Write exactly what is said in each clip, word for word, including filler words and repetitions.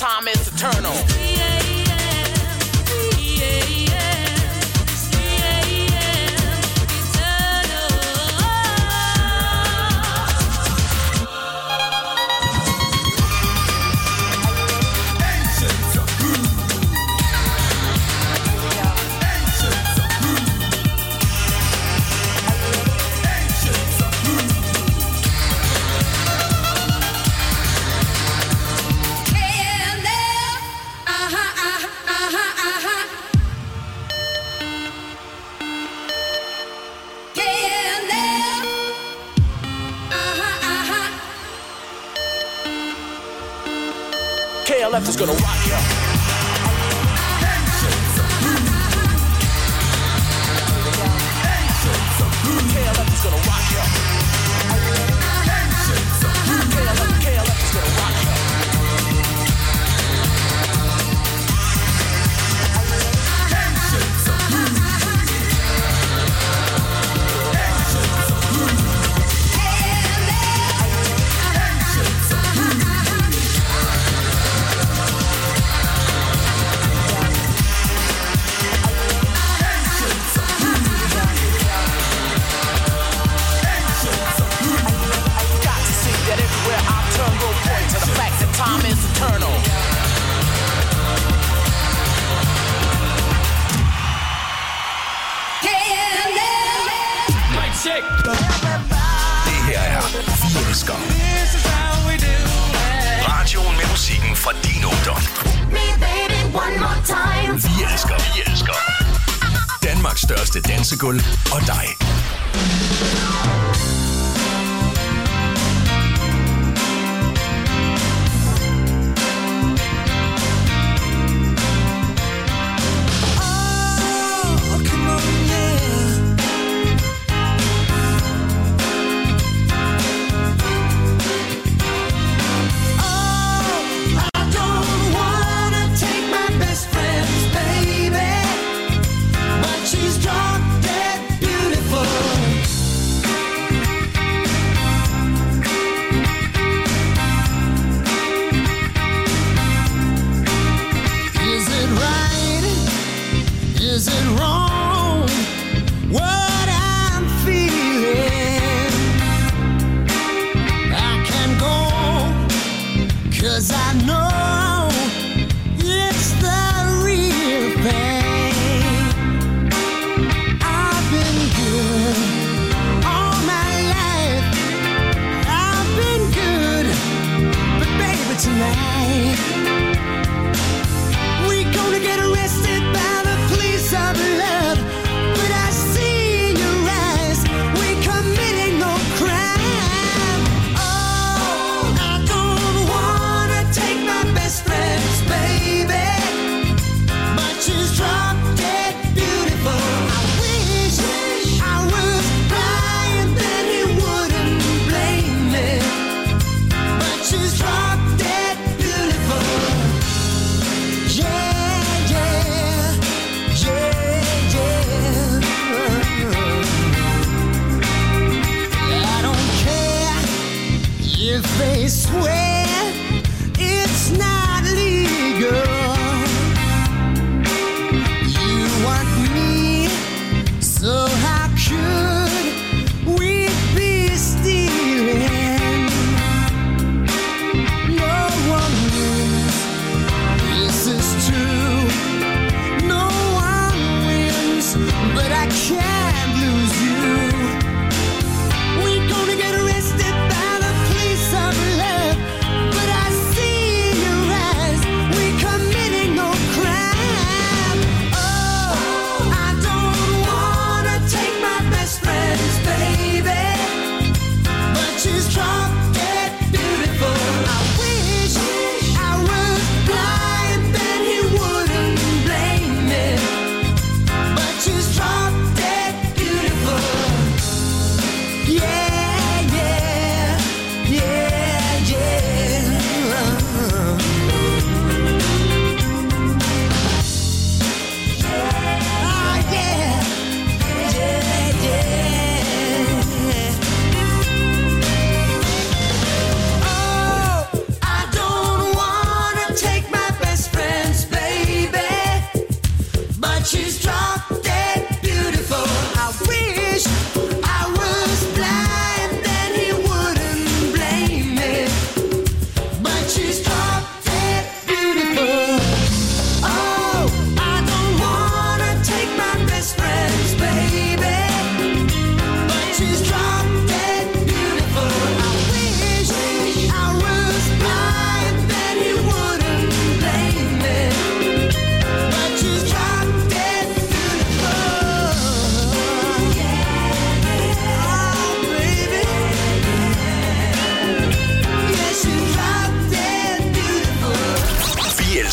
time is eternal. K L F is gonna rock ya. K L F is gonna rock ya. K L F, K L F is gonna rock ya. Time is eternal. Mic check. Det her er Vi Elsker. Radioen med musikken fra din ungdom. Vi Elsker. Vi Elsker. Danmarks største dansegulv og dig. We're gonna get arrested by the police of love.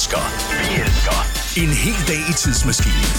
elsker. Vi elsker. En hel dag i tidsmaskinen.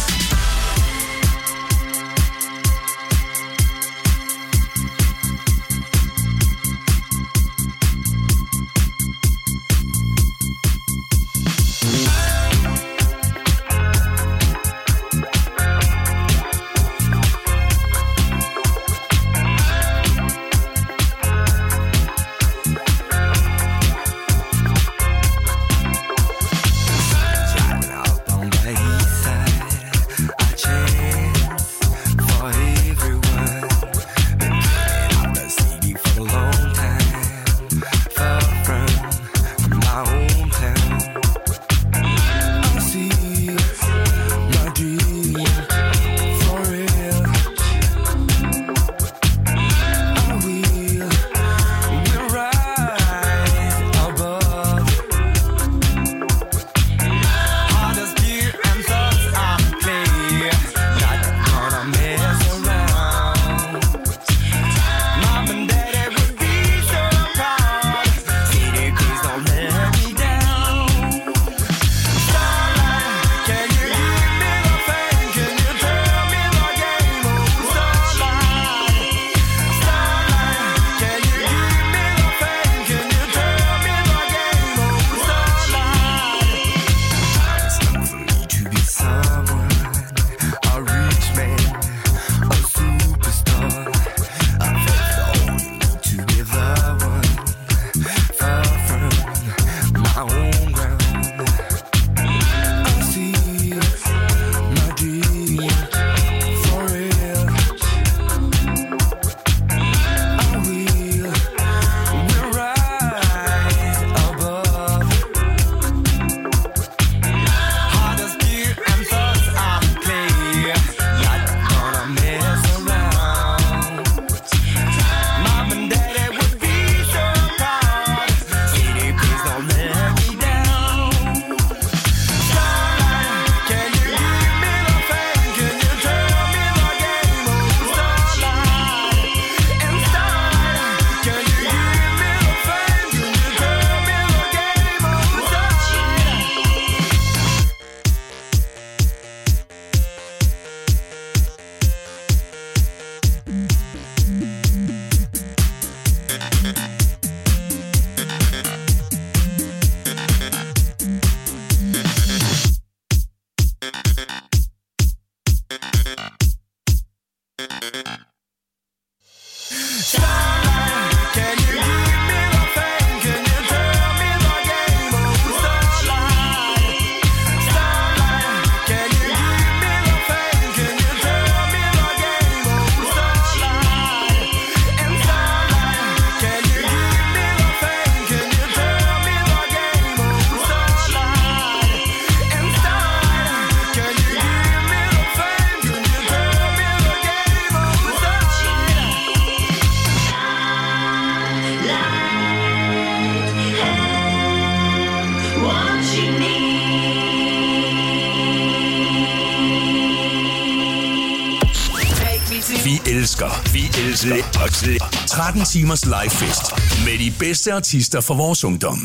Vi elsker, vi elsker tretten timers livefest med de bedste artister fra vores ungdom.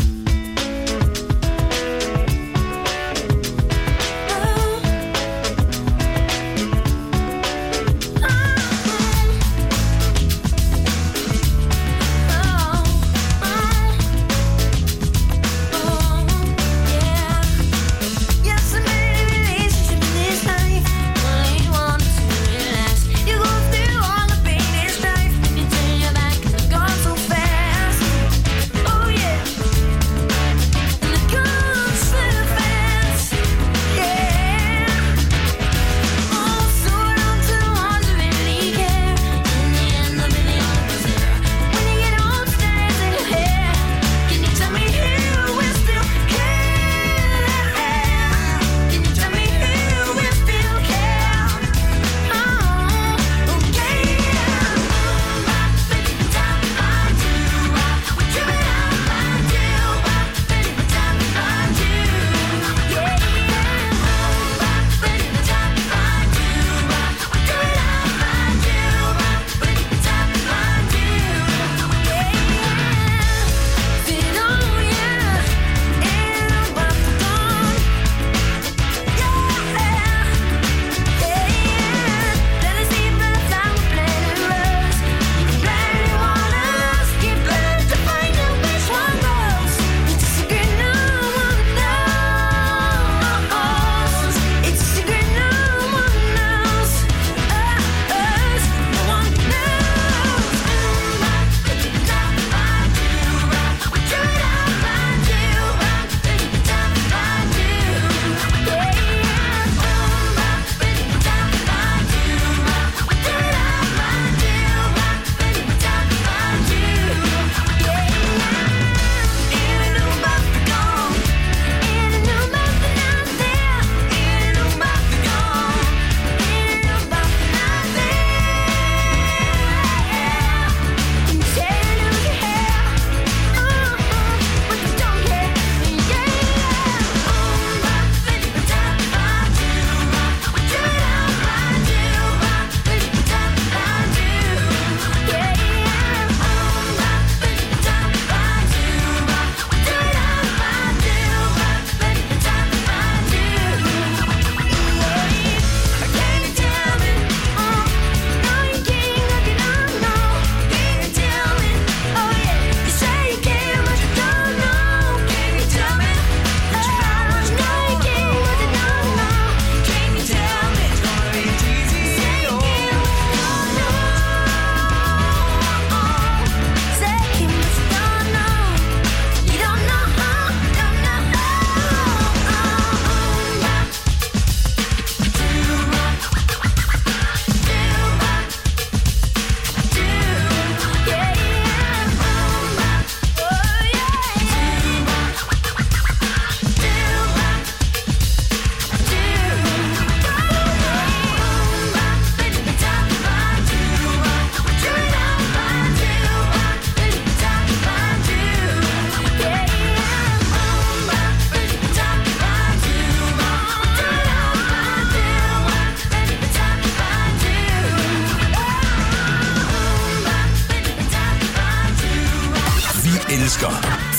Oh yeah.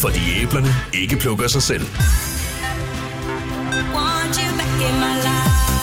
fordi æblerne ikke plukker sig selv. Want you back in my life.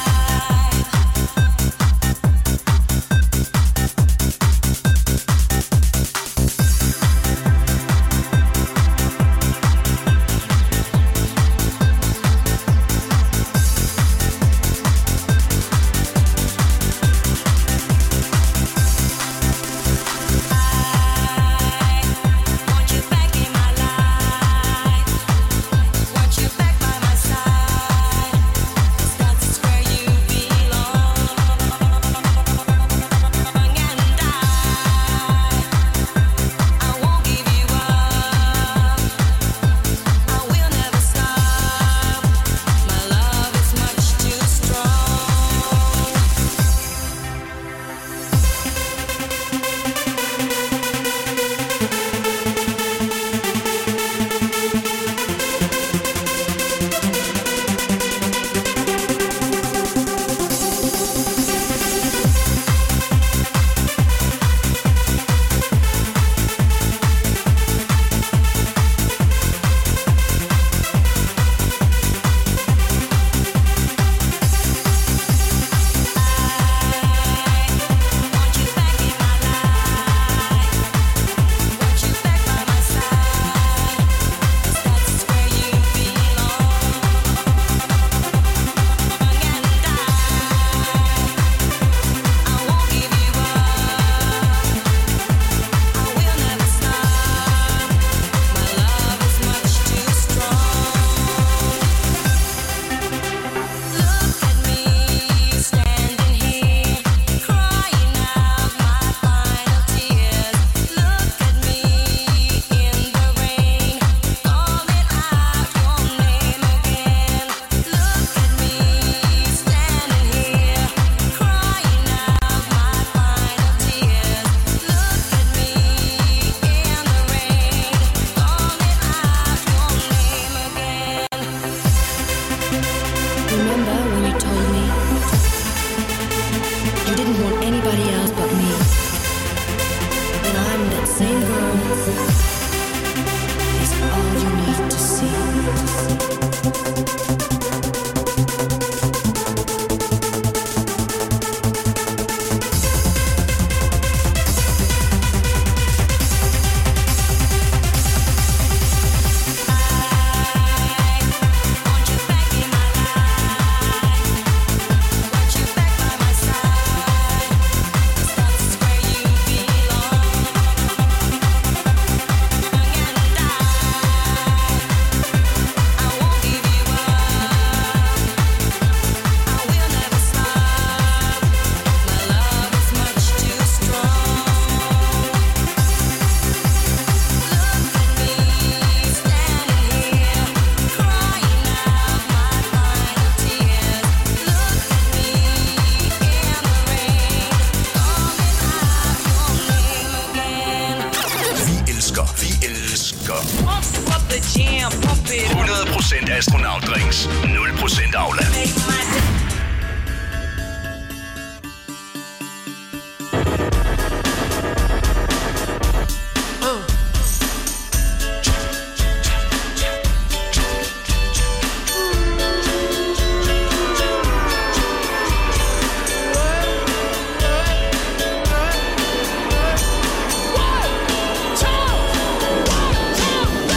hundrede procent astronautdrinks, nul procent Aula.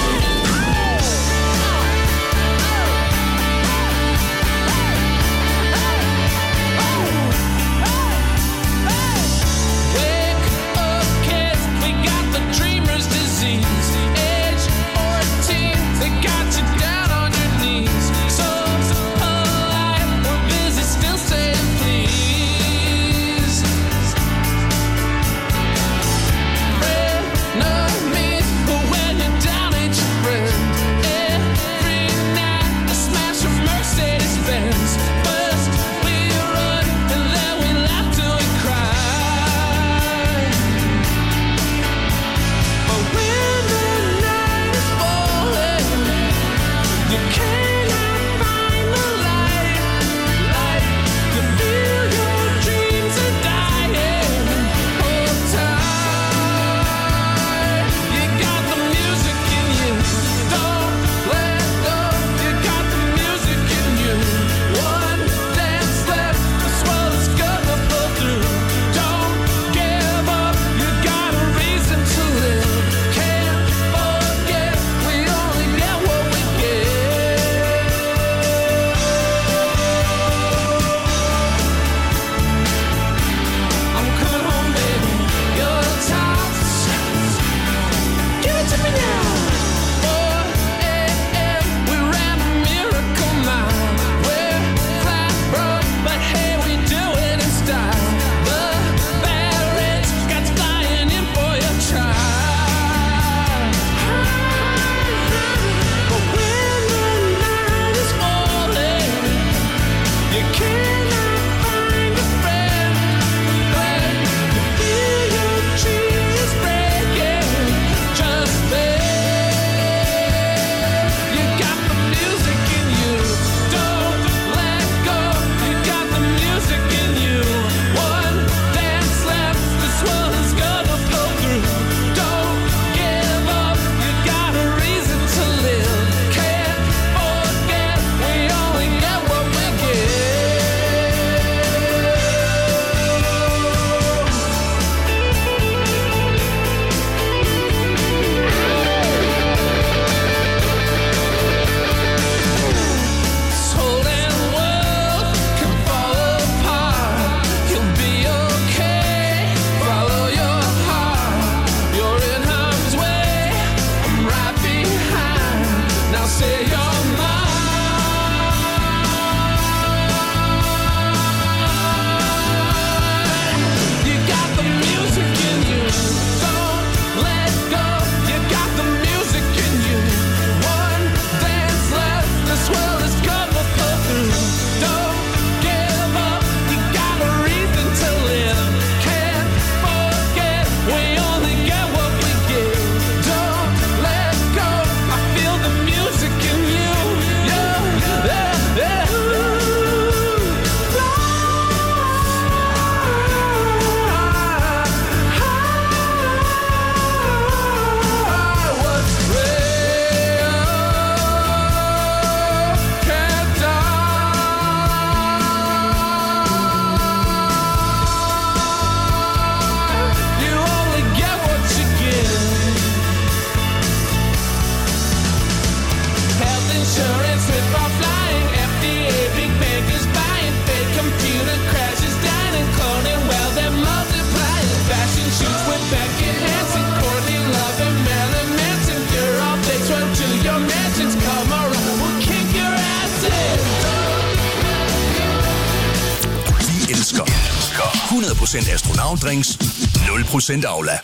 Oh! hundrede procent astronautdrinks, nul procent Aula.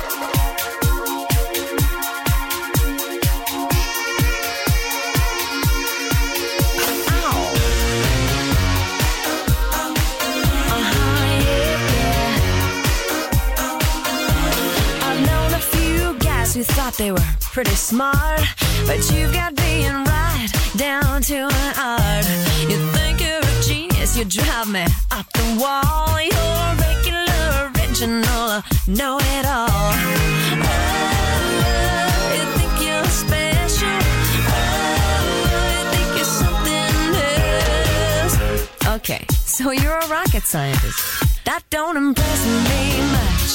Who thought they were pretty smart, but you've got being right down to an art. You think you're a genius, you drive me up the wall. You're a regular, original, know-it-all. Oh, you think you're special. Oh, you think you're something else. Okay, so you're a rocket scientist. That don't impress me much.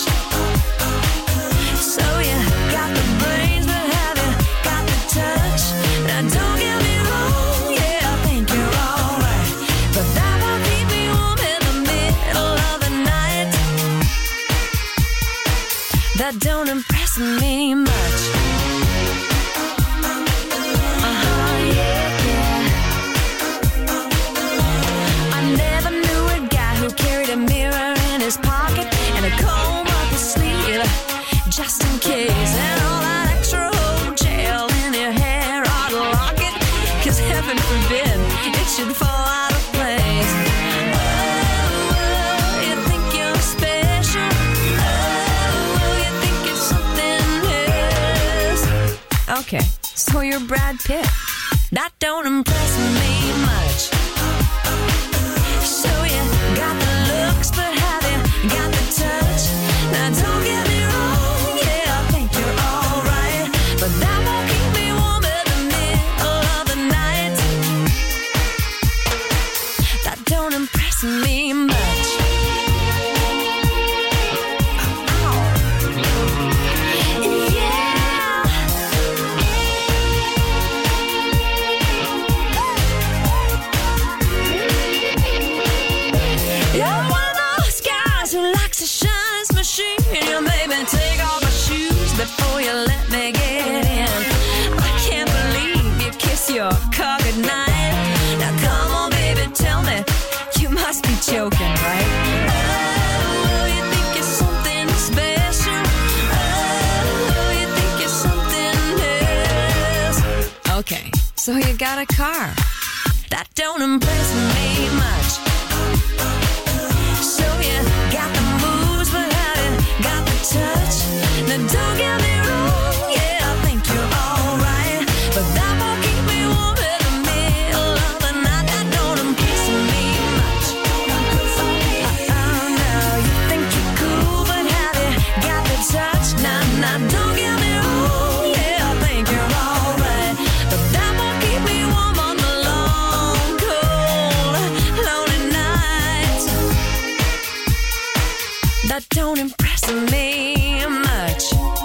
So you got the brains, but have you got the touch? Now don't get me wrong, yeah, I think you're alright, but that won't keep me warm in the middle of the night. That don't impress me much. Uh-huh, yeah, yeah. I never knew a guy who carried a mirror in his pocket and a comb up his sleeve, just in case, and all that extra old gel in your hair ought to lock it, cause heaven forbid it should fall out of place. Oh, oh, you think you're special. Oh, you think you're something else. Okay, so you're Brad Pitt. That don't impress me much. So you got the looks, but have you got the touch? Now don't get me wrong, but that won't keep me warm in the middle of the night. That don't impress me much. Oh. Yeah. You're one of those guys who likes a shines machine. You made me take off my shoes before you let me get in. I can't believe you kiss your car goodnight. Now come on, baby, tell me, you must be joking, right? Oh, you think you're something special. Oh, you think you're something else. Okay, so you got a car. That don't impress me much. So you got the moves, but have you got the touch? Now don't get me wrong, yeah, I think you're alright, but that won't keep me warm in the middle of the night. That don't impress me much. Oh, no, you think you're cool, but have you got the touch? Nah, nah, don't get me wrong, yeah, I think you're alright, but that won't keep me warm on the long, cold, lonely nights. That don't impress me much.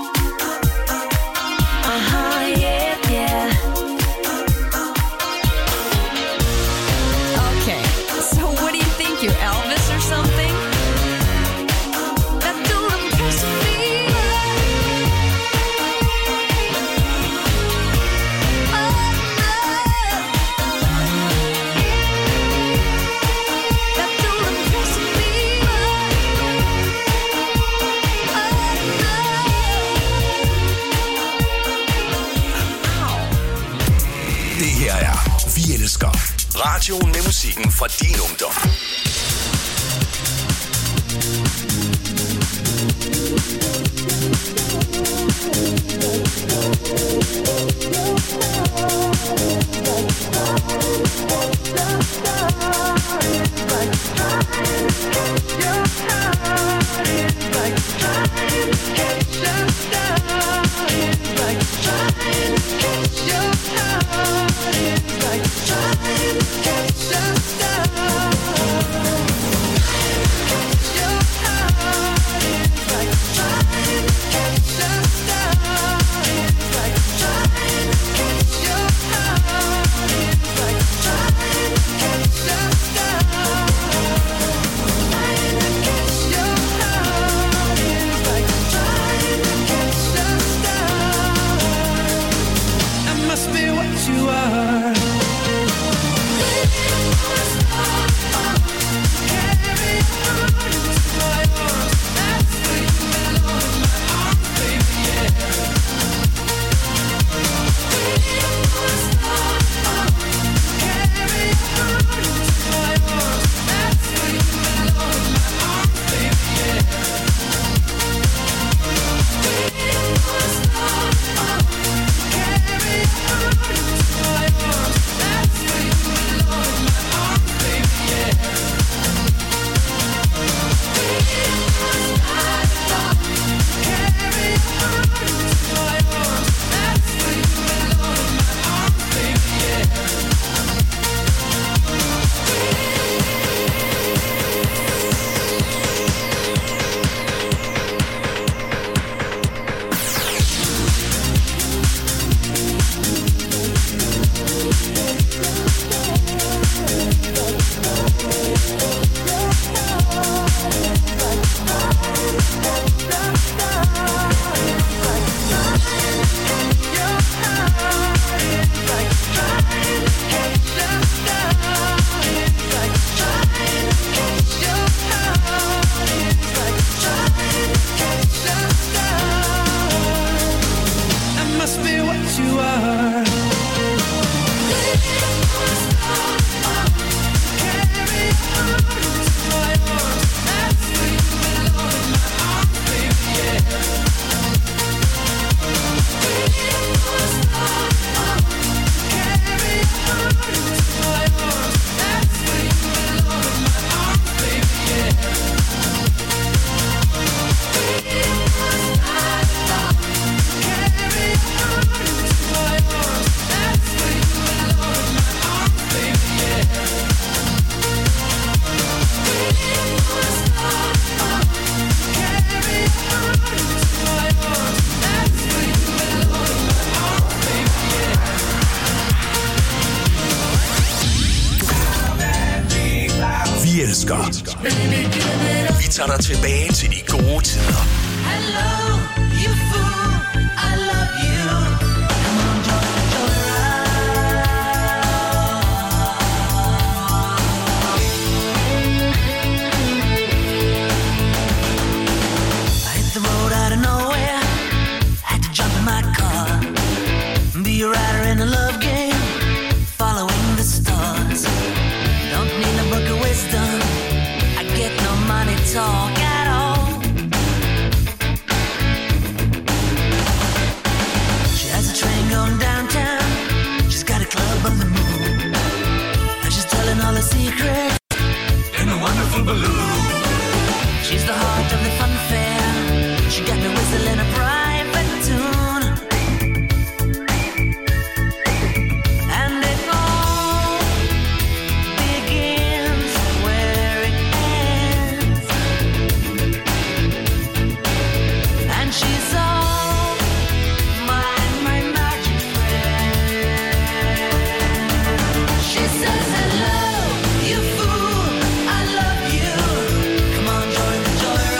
Uh-huh, yeah, yeah. Okay, so what do you think, you're Elvis or something? That don't impress me. Oh, no. That don't impress me. Det her er Vi Elsker. Radioen med musikken fra din ungdom. elsker. Vi tager dig tilbage til de gode tider. Hello, you fool, I love you. Come on, join the joyride. I hit the road out of nowhere, had to jump in my car, be a rider in a love game, following the stars. Don't need a book of wisdom, I get no money talk at all. She has a train going downtown, she's got a club on the moon, and she's telling all her secrets in a wonderful balloon. She's the heart of the fun fair, she got me whistling a private tune. And it all begins where it ends, and she's all my, my magic friend. She says, hello, you fool, I love you. Come on, join the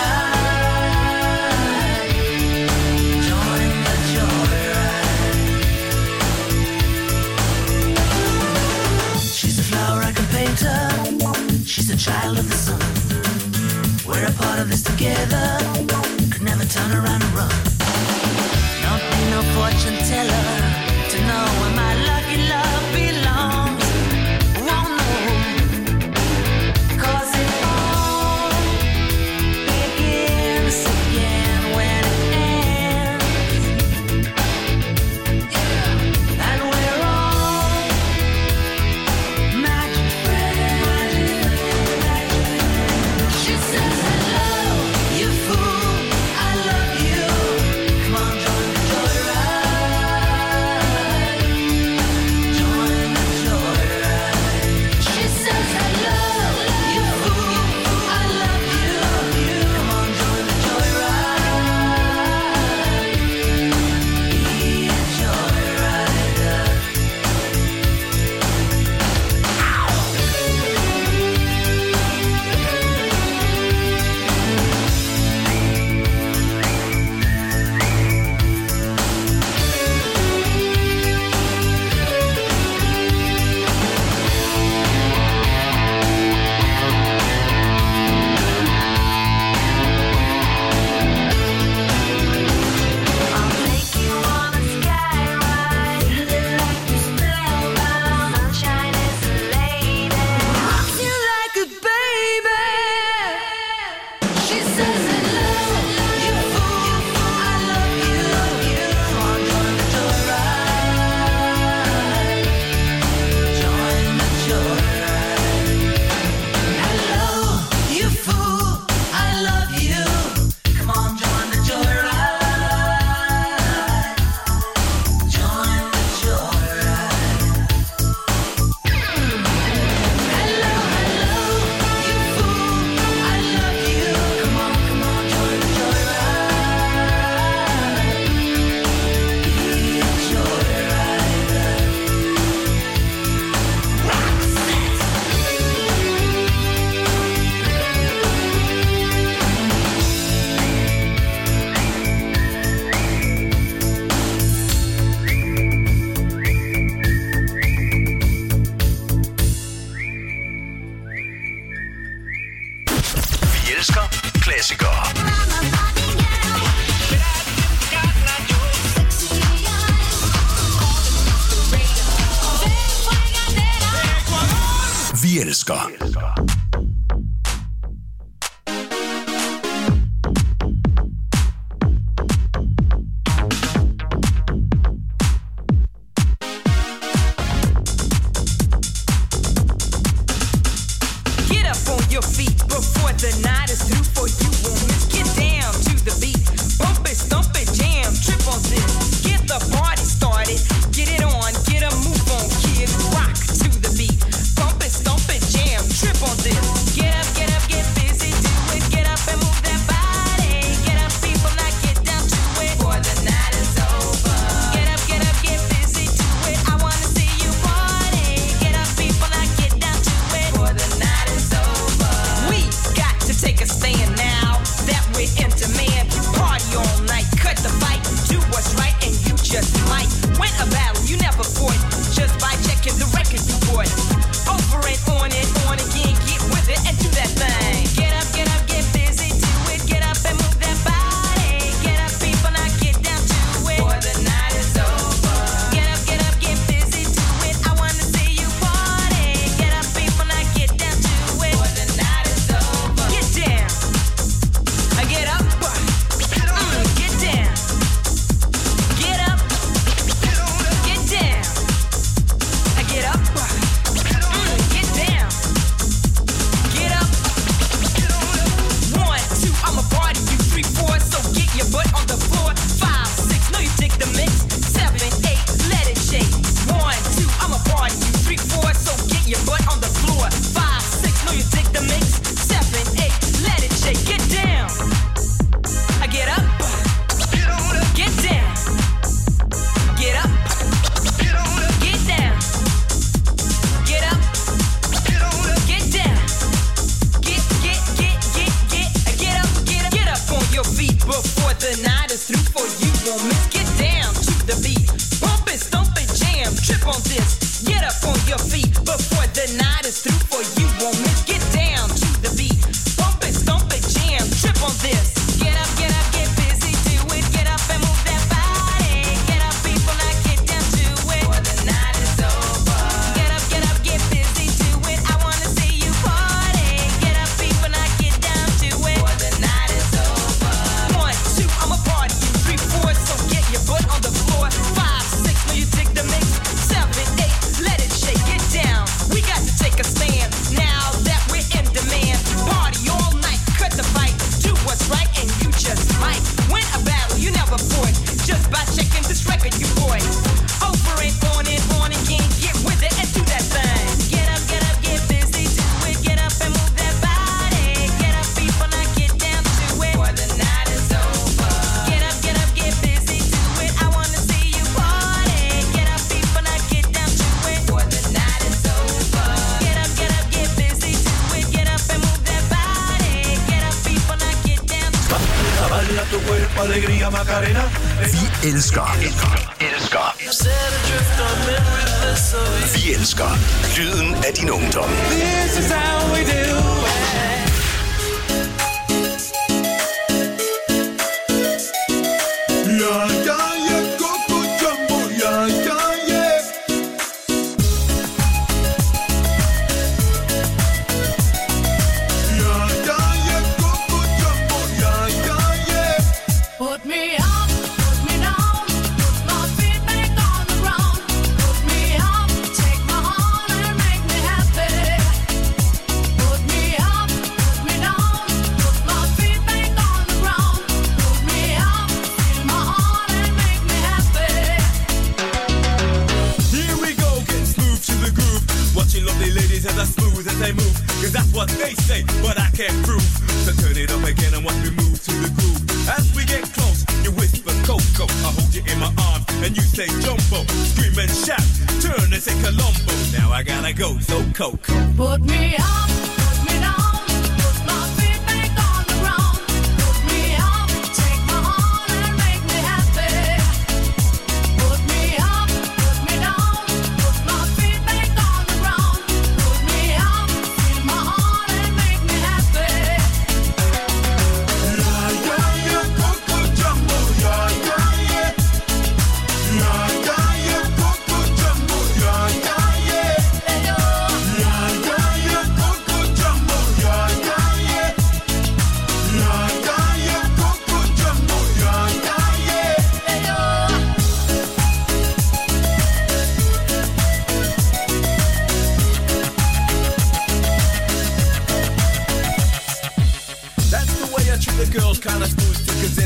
joyride. Join the joyride. She's a flower I can paint her. She's a child of the sun. We're a part of this together. Could never turn around and run. Don't need no fortune teller to know where my lucky love belongs. Won't know, 'cause it all begins again when it ends. Yeah. And we're all magic friends. She says, hello, you fool, I love you. klassikere. Vi elsker. Vi elsker. Elsker. Vi elsker lyden af din ungdom. This is how we do it. Put me up, put me down, put my feet back on the ground. Put me up, take my heart and make me happy. Put me up, put me down, put my feet back on the ground. Put me up, feel my heart and make me happy.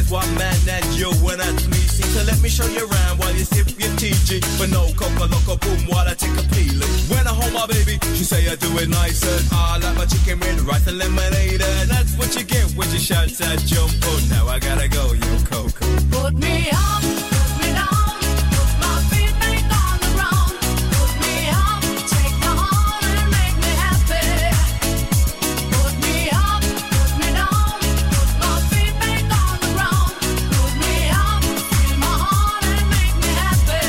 one man and you and that's me. See, so let me show you around while you sip your T G. But no coca loco boom while I take a peeling. When I hold my baby, she say I do it nicer. I like my chicken with rice and lemonade. And that's what you get when you shout that jump. Oh, now I gotta go, yo, Coco. Put me up, put me down, put my feet back on the ground. Put me up, take my heart and make me happy. Put me up, put me down, put my feet back on the ground. Put me up, feel my heart and make me happy.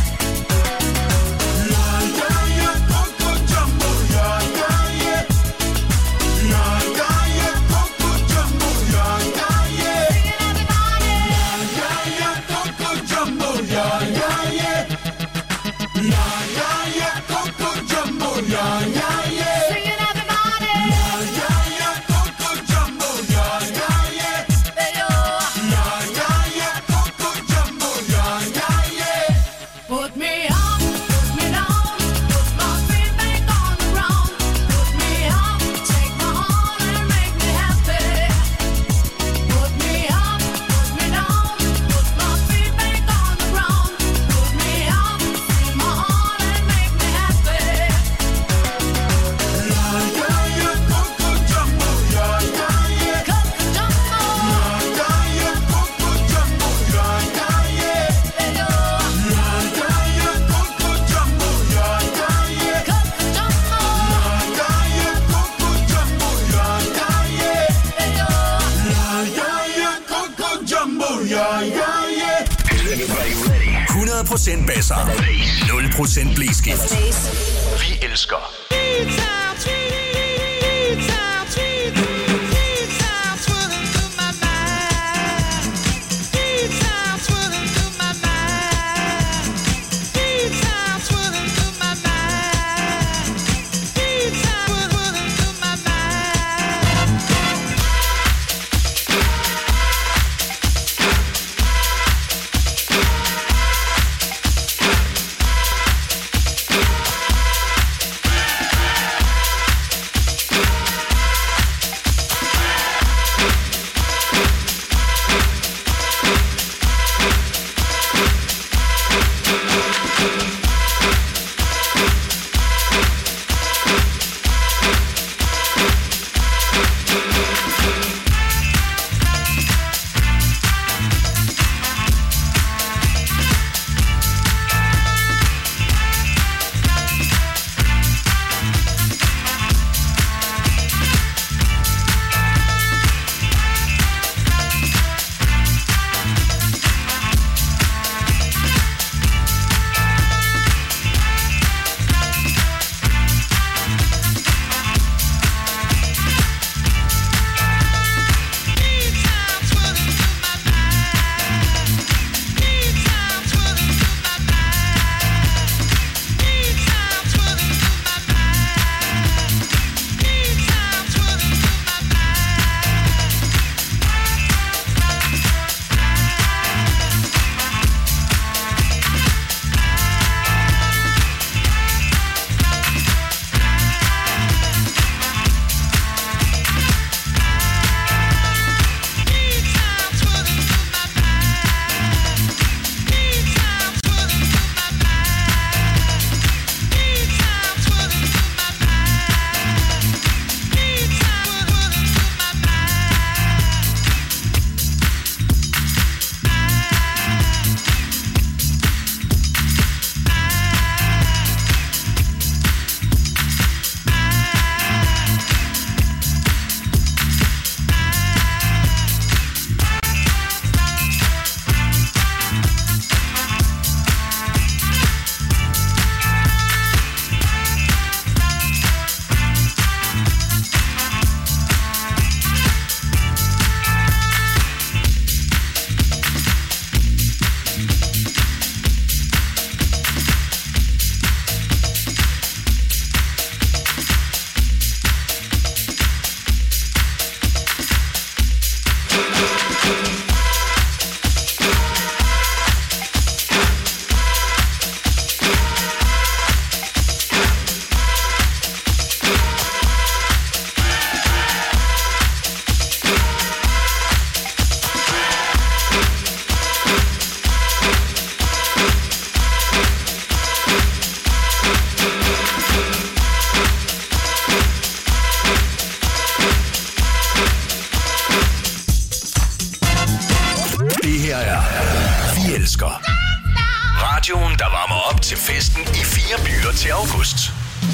Yeah, yeah, yeah, Coco Jumbo, yeah, yeah, yeah. Yeah, yeah, yeah, Coco Jumbo, yeah, yeah, yeah. Singing everybody. Yeah, yeah, Coco Jumbo, yeah, yeah, yeah. Yeah, yeah, yeah, Coco Jumbo, yeah, yeah, yeah. Singing everybody. Yeah, yeah, yeah, Coco Jumbo, yeah, yeah, yeah. Hey, yo. Yeah, yeah, yeah, Coco Jumbo, yeah, yeah, yeah. Put me up, put me down, put my feet back on the ground. Put me up, take my heart and make me happy. Put me up, put me down, put my feet back on the ground. Put me up, feel my heart and make me happy. Yeah, yeah, yeah, Coco Jumbo, yeah, yeah, yeah. Coco Jumbo, Yeah, yeah, yeah, Coco Jumbo, yeah, yeah, yeah. hey, yo. Yeah, yeah, yeah, Coco Jumbo, yeah, yeah, yeah. Coco Jumbo, Yeah, yeah, yeah, Coco Jumbo, yeah, yeah, yeah. hey, yo. Yeah, yeah, yeah, Coco Jumbo, yeah, yeah, yeah. hundrede procent basser. nul procent blæskift. Vi elsker august.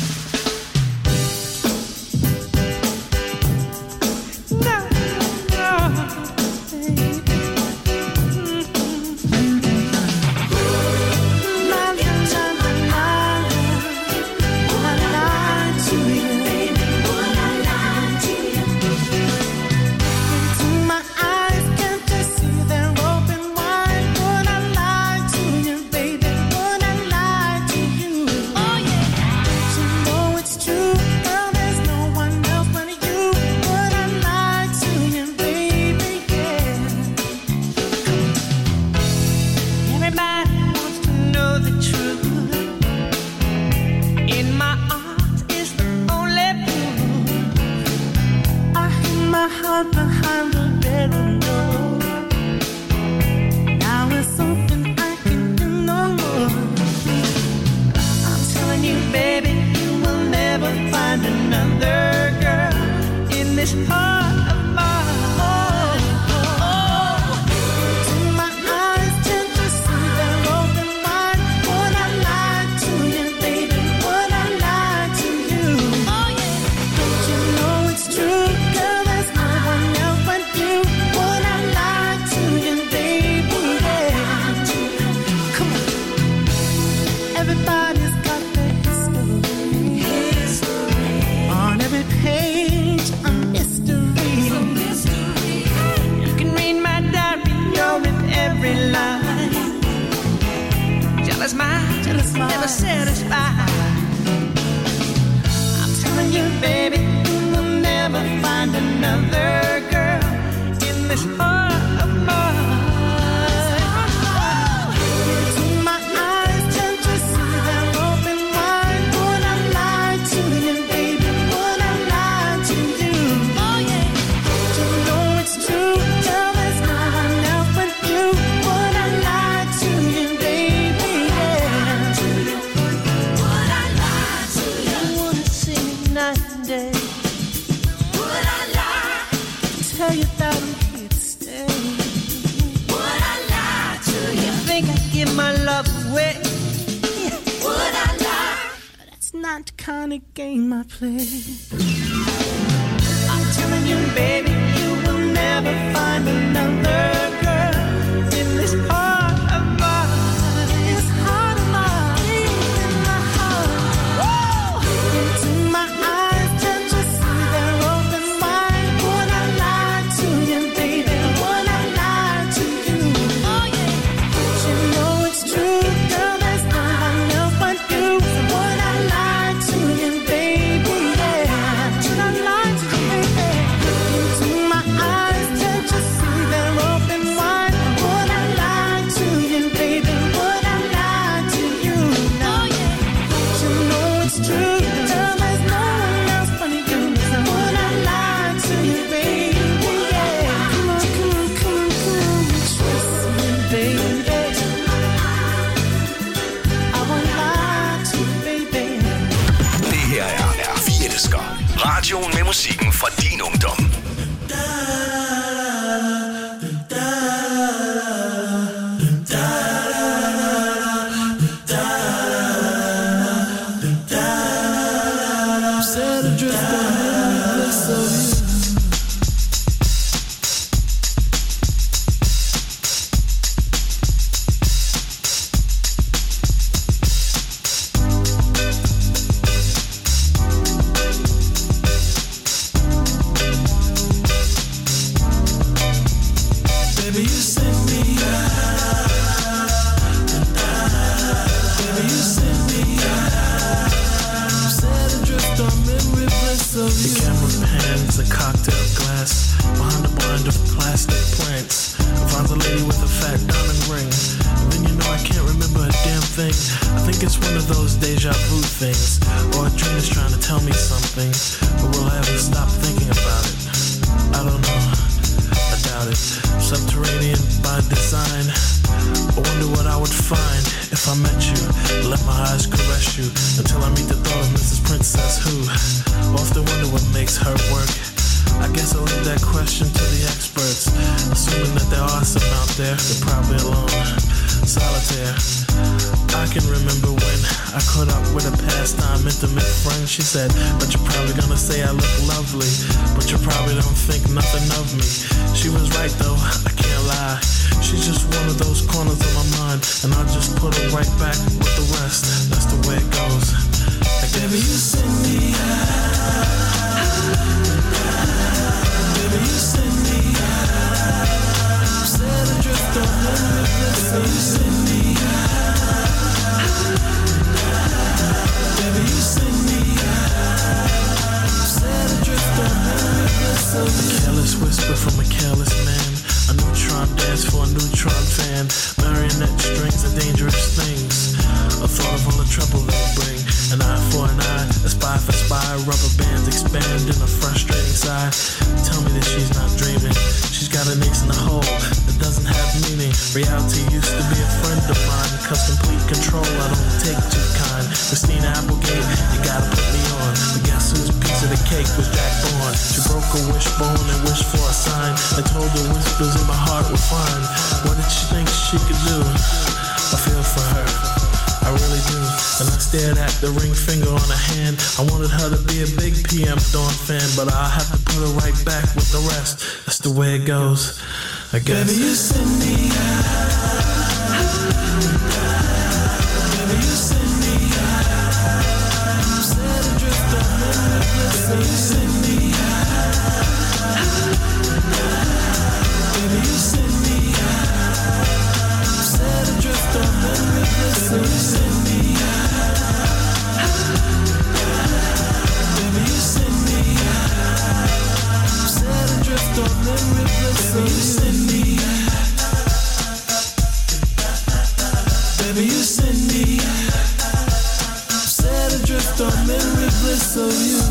Radioen med musikken fra din ungdom. solitaire. I can remember when I caught up with a pastime intimate friend. She said, but you're probably gonna say I look lovely, but you probably don't think nothing of me. She was right though, I can't lie. She's just one of those corners of my mind, and I'll just put her right back with the rest. That's the way it goes. Like, baby, you send me out. Baby, you send me out. I'm set adrift on limitless. Baby, you send me out. Baby, you send me out. I'm set adrift on limitless. A careless whisper from a careless man. A neutron dance for a neutron fan. Marionette strings are dangerous things. A thought of all the trouble they bring. An eye for an eye, a spy for spy. Rubber bands expand in a frustrating sigh. Tell me that she's not dreaming. She's got an ace in the hole that doesn't have meaning. Reality used to be a friend of mine. Cause complete control I don't take too kind. Christina Applegate, you gotta put me on. But guess whose piece of the cake was Jack Bourne? She broke a wishbone and wished for a sign. I told her whispers in my heart were fine. What did she think she could do? I feel for her, I really do. And I stared at the ring finger on her hand. I wanted her to be a big P M Dawn fan, but I'll have to put her right back with the rest. That's the way it goes, I guess. Baby, you send me out. Baby, you send me out. I'm set adrift on limitless. Baby, you send me out. Baby, you send me out. I'm set adrift on limitless. Baby, you send me out. Baby, you send me out. I'm set adrift on limitless. Baby, you send me out. Baby, you send me out. I'm set adrift on memory bliss of you.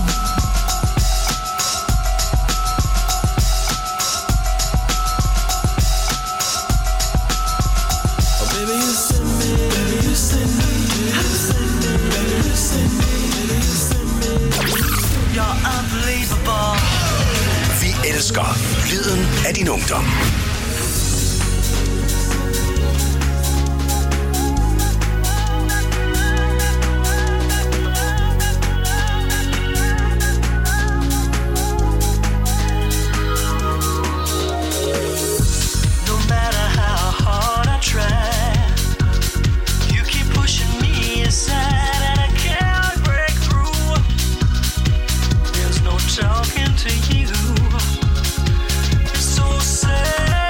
Vi elsker lyden af din ungdom. Talking to you, it's so sad.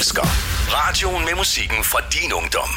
elsker. Radioen med musikken fra din ungdom.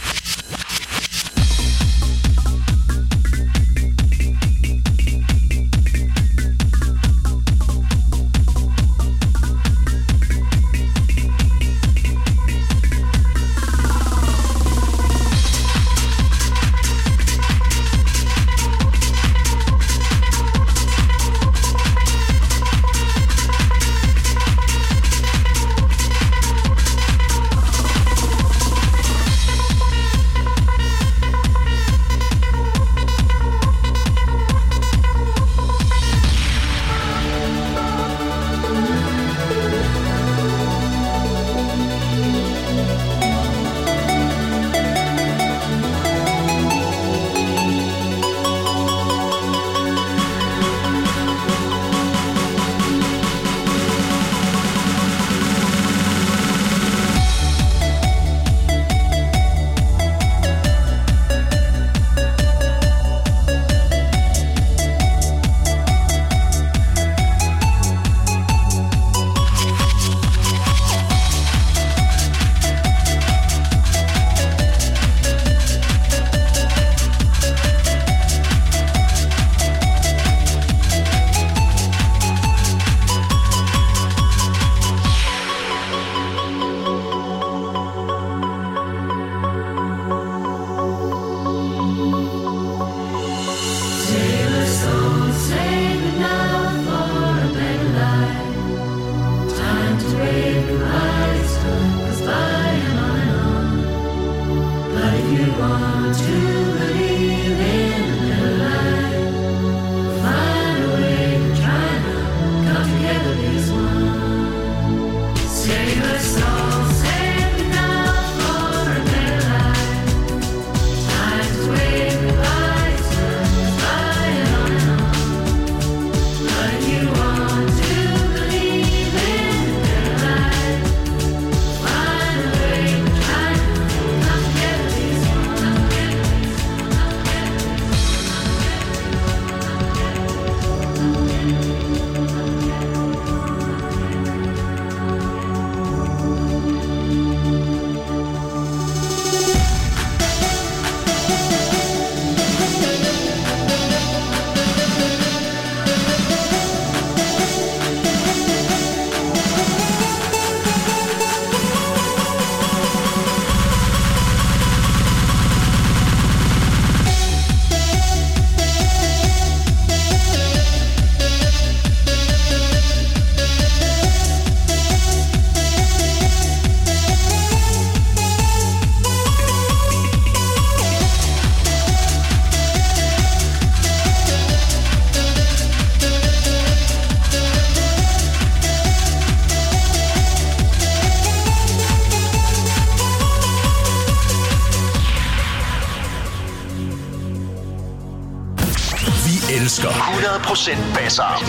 hundrede procent basser.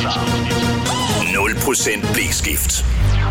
nul procent blækskift.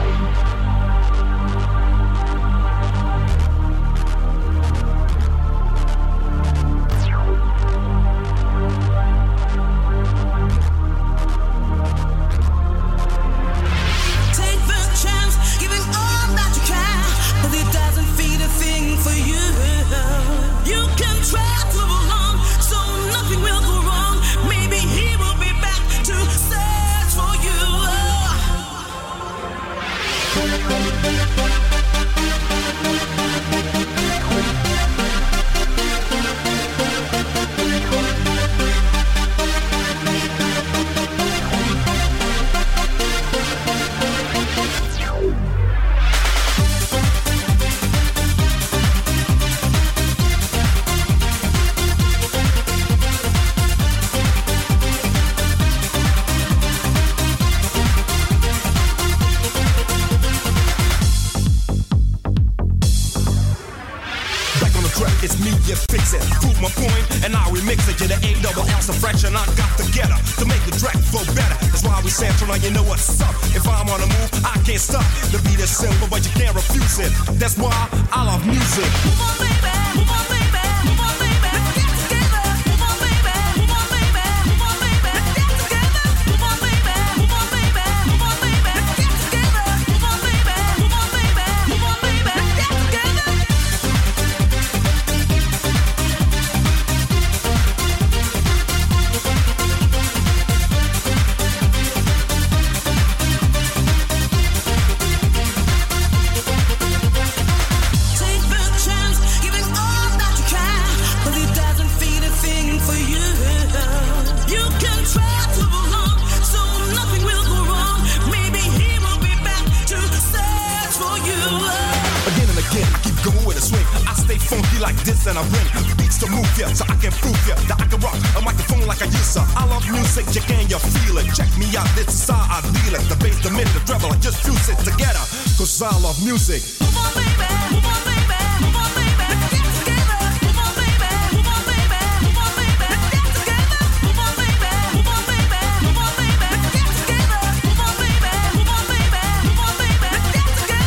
It's me, you fix it. Prove my point, and I remix it. You're the A double L, the fraction I got together to make the track flow better. That's why we sample on, you know what's up. If I'm on a move, I can't stop. The beat is simple, but you can't refuse it. That's why I love music. Move on, baby. Move on, baby. Move on, baby. Let's get together. Move on, baby. Move on, baby. Move on, baby. Let's get together. Move on, baby. Move on, baby. Move on, baby. Let's get together. Move on, baby. Move on, baby. Move on, baby. and I bring beats to move ya, so I can prove ya that I can rock a microphone like I used to. I love music, you can you feel it? Check me out, this is how I deal it. The bass, the mid, the treble, I just fuse it together, cause I love music. Move on, baby, move on, baby, move on, baby, let's get together. Move on, baby, move on, baby, move on, baby, let's get together. Move on, baby, move on, baby, move on, baby, let's get together. Move on, baby, move on, baby, move on, baby, let's get together.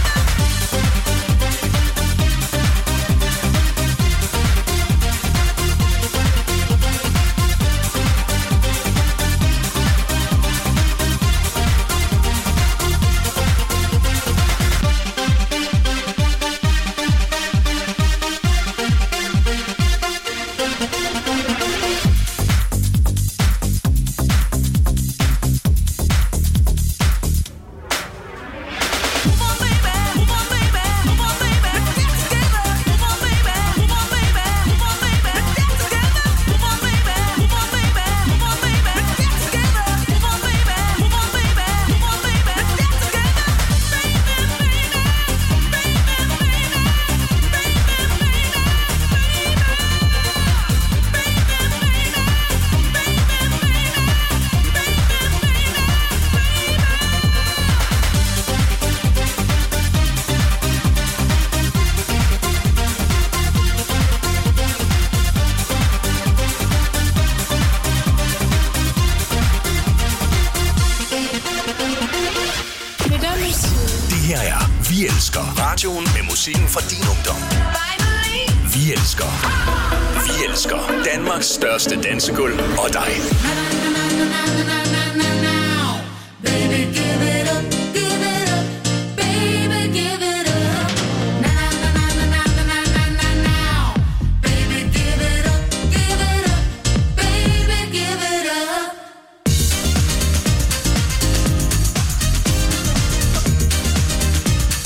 Vi elsker radioen med musikken fra din ungdom. Vi elsker. Vi elsker Danmarks største dansegulv og dig. Baby, give it